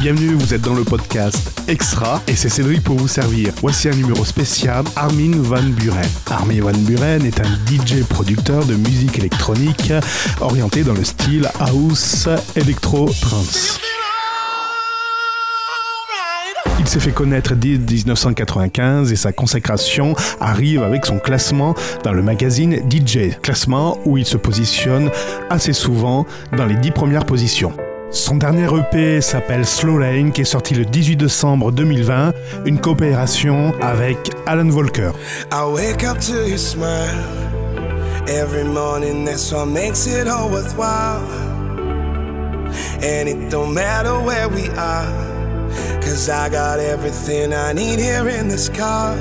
Bienvenue, vous êtes dans le podcast Extra et c'est Cédric pour vous servir. Voici un numéro spécial, Armin van Buuren. Armin van Buuren est un DJ producteur de musique électronique orienté dans le style house, electro, trance. Il s'est fait connaître dès 1995 et sa consécration arrive avec son classement dans le magazine DJ, classement où il se positionne assez souvent dans les 10 premières positions. Son dernier EP s'appelle Slow Lane, qui est sorti le 18 décembre 2020, une coopération avec Alan Volker. I wake up to your smile every morning, that's what makes it all worthwhile. And it don't matter where we are, 'cause I got everything I need here in this car.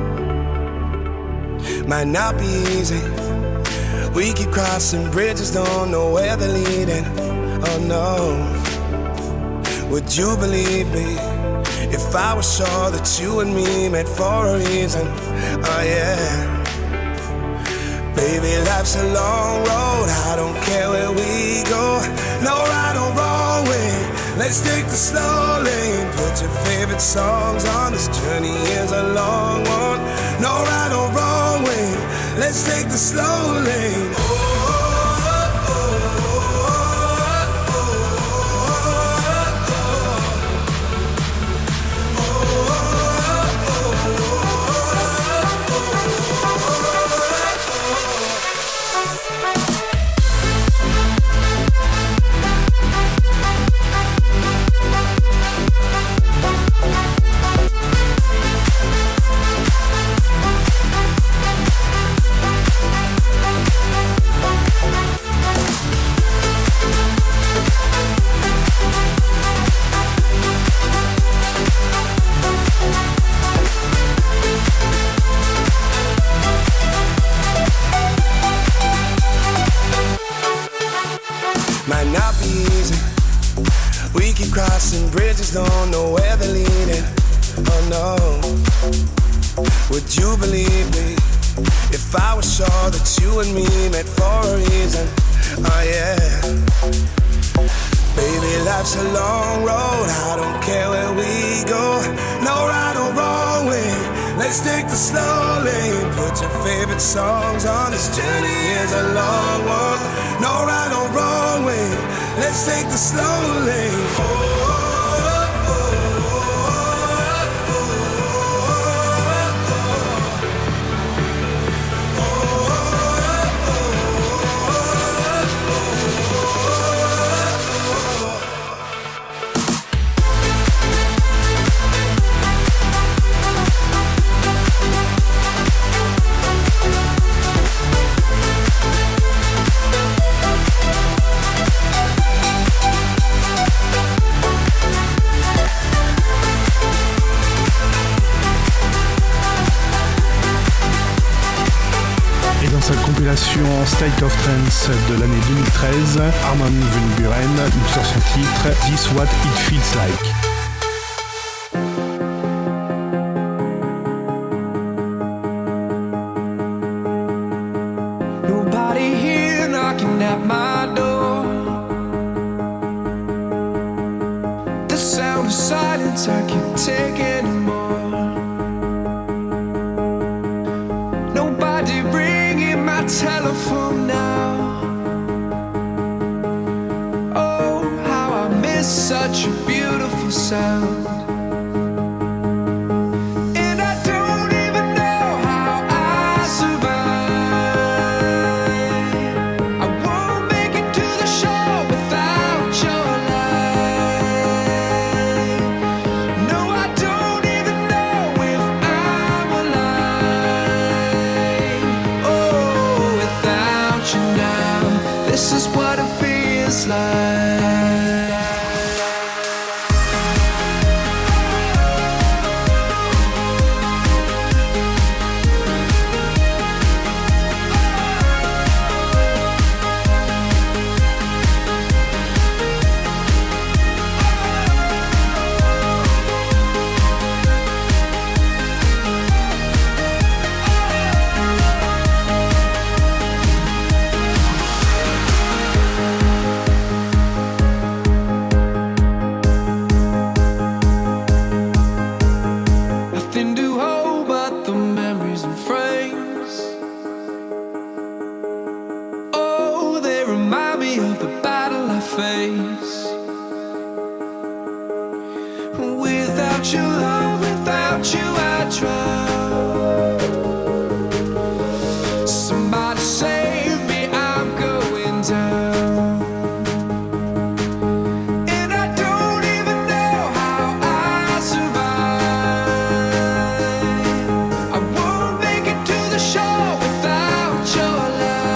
Might not be easy, we keep crossing bridges, don't know where they're leading. Oh no, would you believe me if I was sure that you and me met for a reason? Oh yeah. Baby, life's a long road, I don't care where we go. No right or wrong way, let's take the slow lane. Put your favorite songs on, this journey is a long one. No right or wrong way, let's take the slow lane. Might not be easy, we keep crossing bridges, don't know where they're leading. Oh no, would you believe me if I was sure that you and me met for a reason? Oh yeah. Baby, life's a long road, I don't care where we go. No right or wrong way, let's take the slow lane. Put your favorite songs on, this journey is a long one. No right or wrong way, let's take the slow lane. Sa compilation State of Trance de l'année 2013, Armin van Buuren nous sort son titre This What It Feels Like. Nobody here knocking at my door. The sound of silence I can't take anymore. Nobody ringing my telephone now. Oh, how I miss such a beautiful sound. This is what it feels like. place. Without your love, without you I drown. Somebody save me, I'm going down. And I don't even know how I survive. I won't make it to the shore without your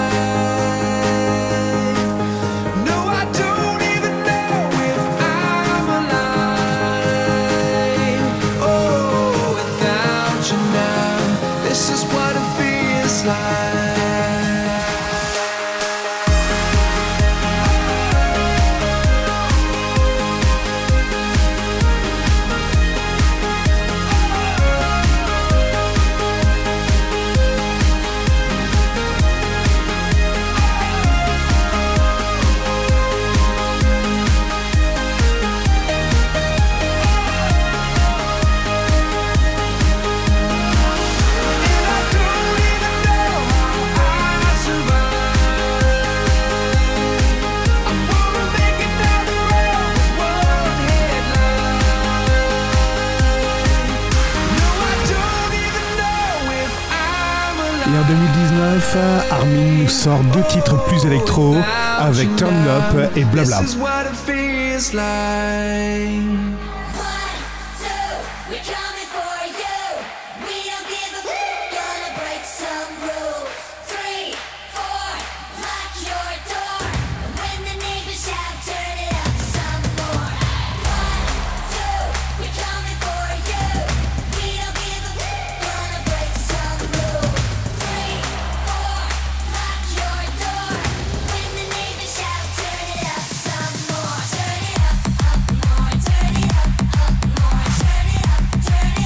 light. No, I don't even know if I'm alive. Oh, without you now, this is what it feels like. Et en 2019, Armin nous sort 2 titres plus électro avec Turn It Up et Blabla. This is what it feels like. Turn it up, more, turn it up, more, turn it up, turn it up.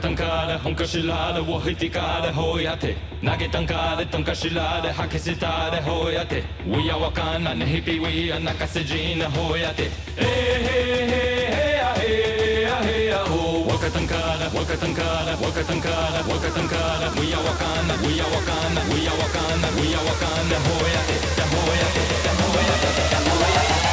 たんかで本かしらでをひてかでほうやて投げたんかでとんかしらで吐きせたでほうやて We are わかんなねひぴ We are 泣かせじなほうやてへへへへやへやへやほわかたんかでわかたんかでわかたんかでわかたんかで We are わかんな We are わかんな We are わかんな We are わかんなほうやてだほうやてだほうやてだほうやて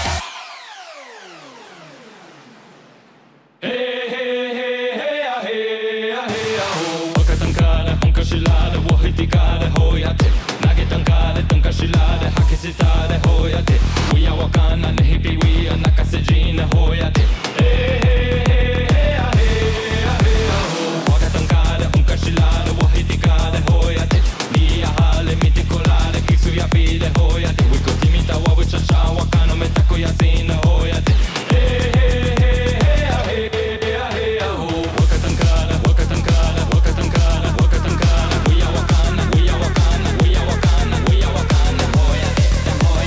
We are わかんなねひぴ We are 泣かせじなほうやてわかたんかで本かしらでわひてかでほうやてリアハレ見てこられキスやびでほうやて We こてみたわうちゃちゃわかのめたこやせなほうやてWe are わかんな We are わかんな We are わかんな We are わかんなほうやてほう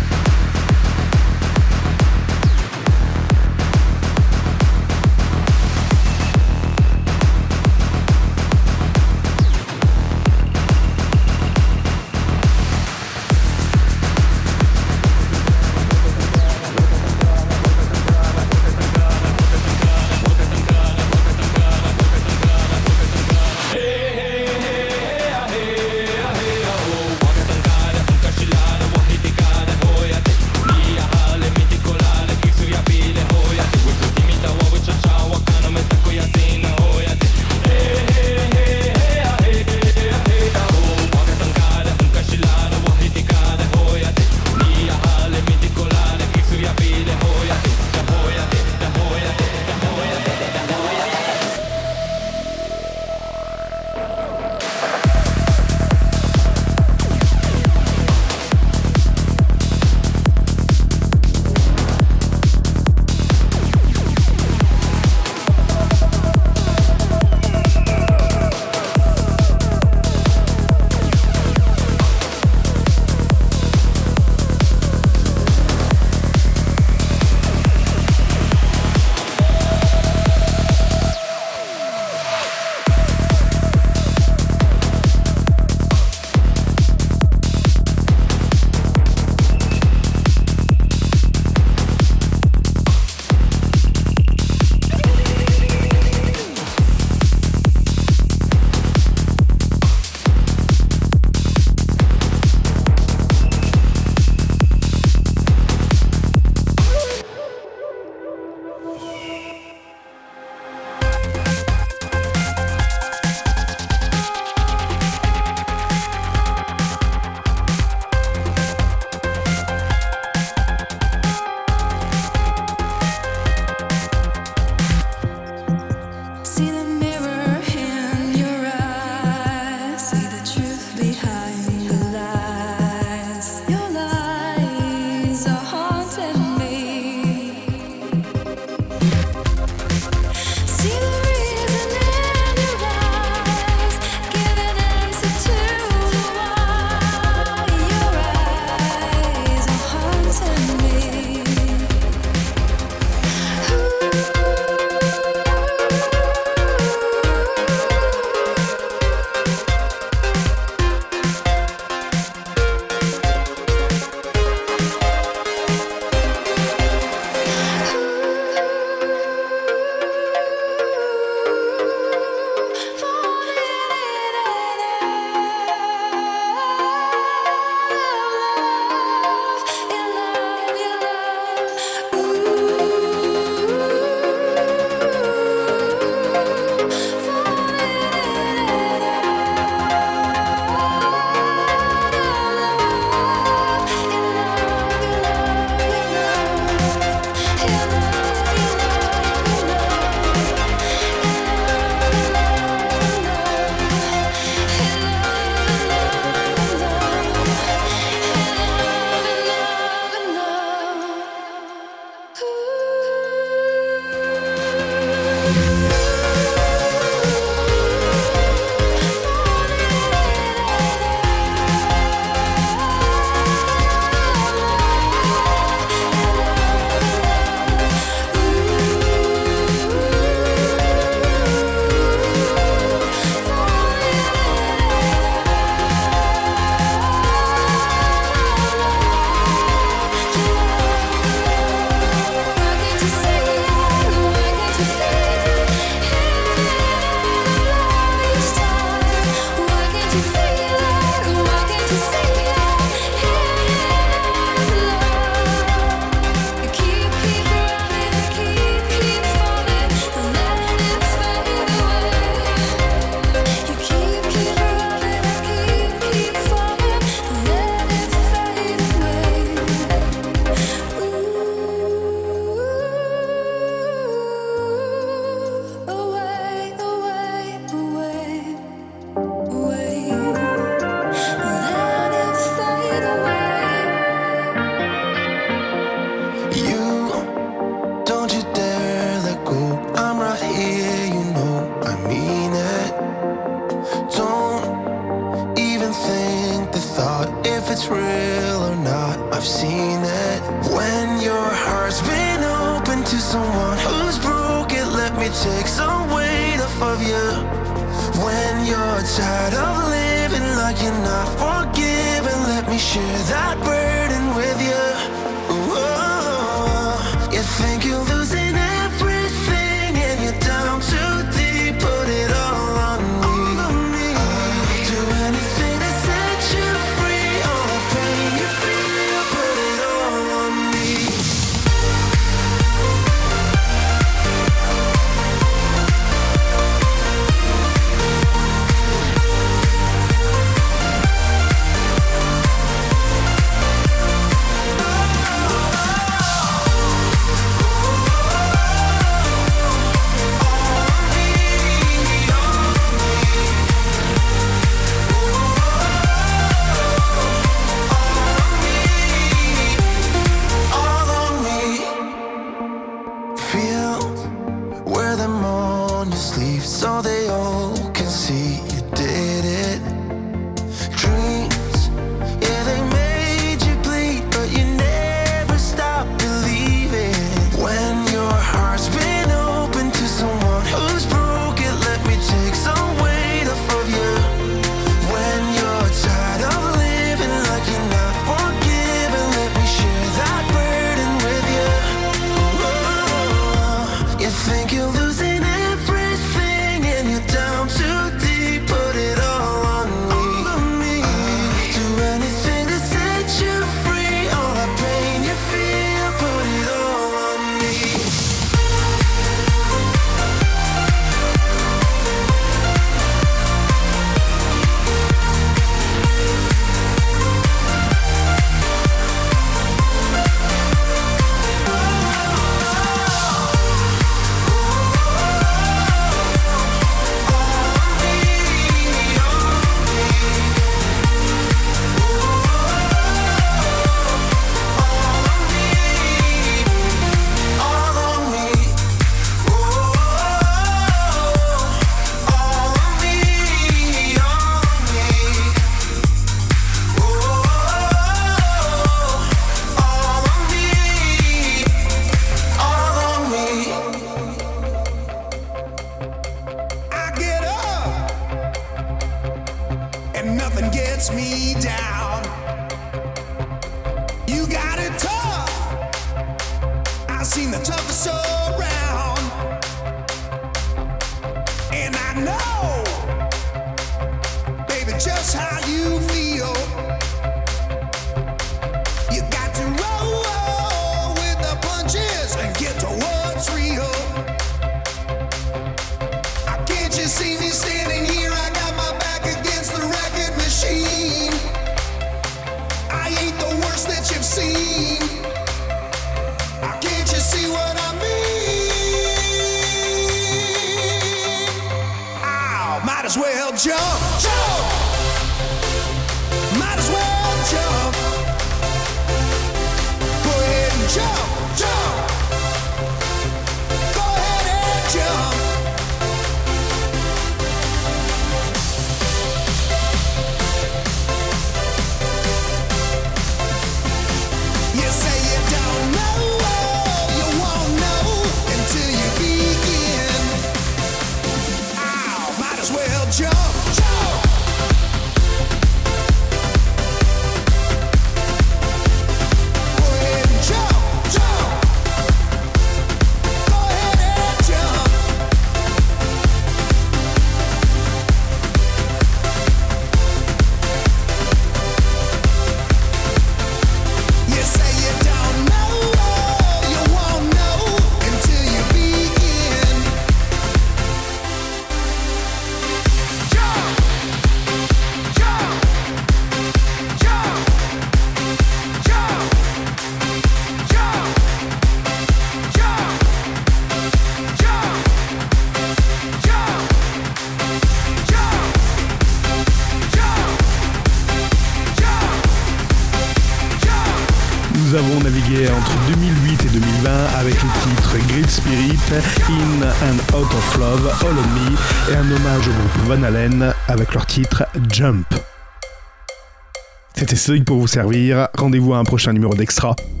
navigué entre 2008 et 2020 avec le titre Great Spirit, In and Out of Love, All on Me, et un hommage au groupe Van Halen avec leur titre Jump. C'était Cédric pour vous servir. Rendez-vous à un prochain numéro d'Extra.